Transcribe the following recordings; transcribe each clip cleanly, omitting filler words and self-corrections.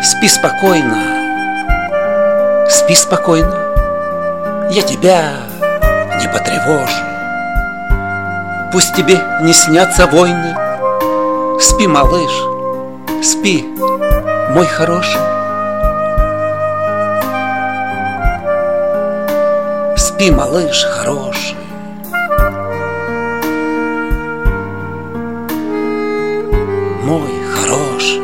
Спи спокойно, спи спокойно, я тебя не потревожу. Пусть тебе не снятся войны. Спи, малыш, спи, мой хороший. Спи, малыш хороший. Мой хороший.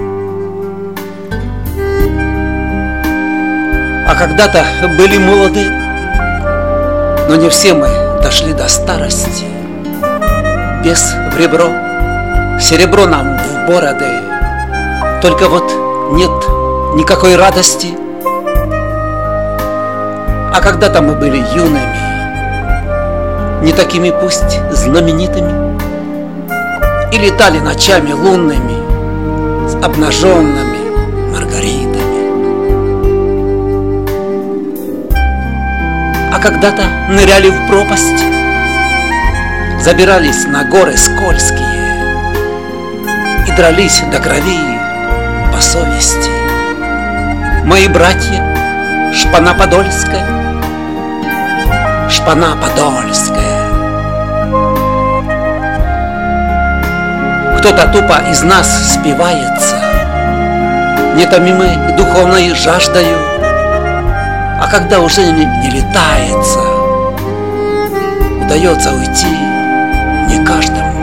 А когда-то были молоды, но не все мы дошли до старости. Без в ребро, серебро нам в бороды. Только вот нет никакой радости. А когда-то мы были юными, не такими пусть знаменитыми, и летали ночами лунными с обнаженными маргаритами. А когда-то ныряли в пропасть, забирались на горы скользкие и дрались до крови по совести. Мои братья, шпана подольская, шпана подольская. Кто-то тупо из нас спивается, нетомимой духовной жаждою, а когда уже не летается, удается уйти не каждому.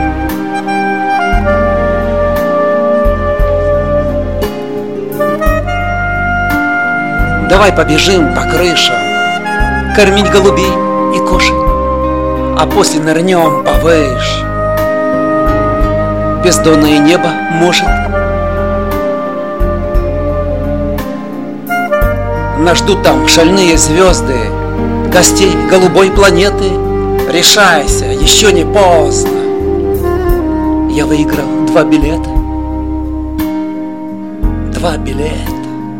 Давай побежим по крышам, кормить голубей и кошек, а после нырнем повыше. Бездонное небо может. Нас ждут там шальные звезды, гостей голубой планеты. Решайся, еще не поздно. Я выиграл 2 билета. 2 билета.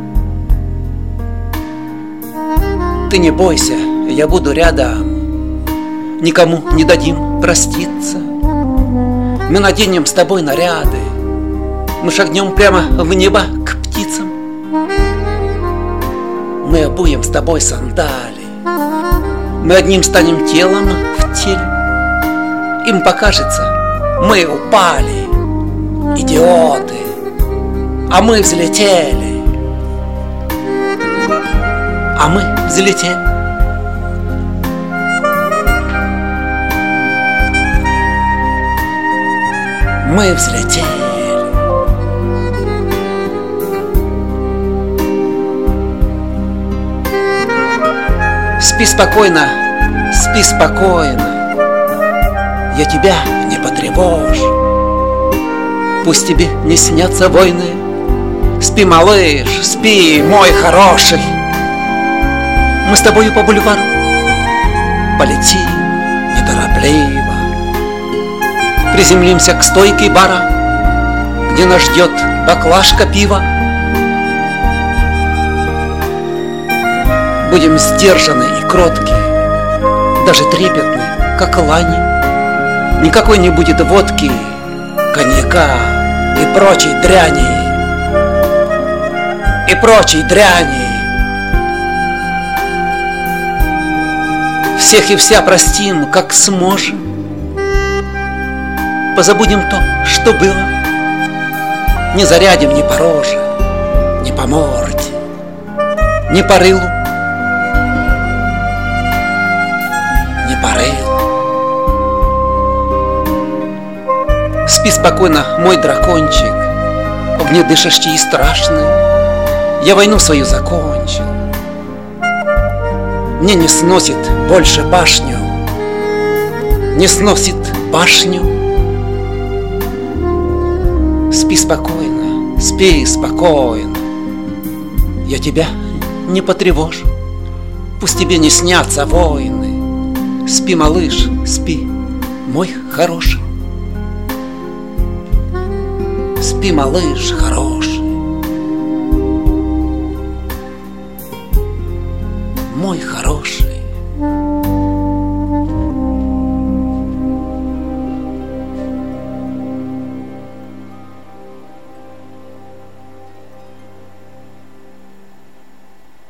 Ты не бойся, я буду рядом. Никому не дадим проститься. Мы наденем с тобой наряды. Мы шагнем прямо в небо к птицам. Мы обуем с тобой сандали. Мы одним станем телом в теле. Им покажется, мы упали, идиоты, а мы взлетели. А мы взлетели. Мы взлетели. Спи спокойно, спи спокойно, я тебя не потревожу. Пусть тебе не снятся войны. Спи, малыш, спи, мой хороший. Мы с тобою по бульвару полетим неторопливо. Приземлимся к стойке бара, где нас ждет баклажка пива. Будем сдержаны и кротки, даже трепетны, как лани. Никакой не будет водки, коньяка и прочей дряни. И прочей дряни. Всех и вся простим, как сможем. Позабудем то, что было. Не зарядим ни по роже, ни по морде, ни по рылу, ни по рылу. Спи спокойно, мой дракончик, огнедышащий и страшный. Я войну свою закончил. Мне не сносит больше башню, не сносит башню. Спи спокойно, спи спокойно, я тебя не потревожу. Пусть тебе не снятся войны. Спи, малыш, спи, мой хороший. Спи, малыш, хороший. Мой хороший.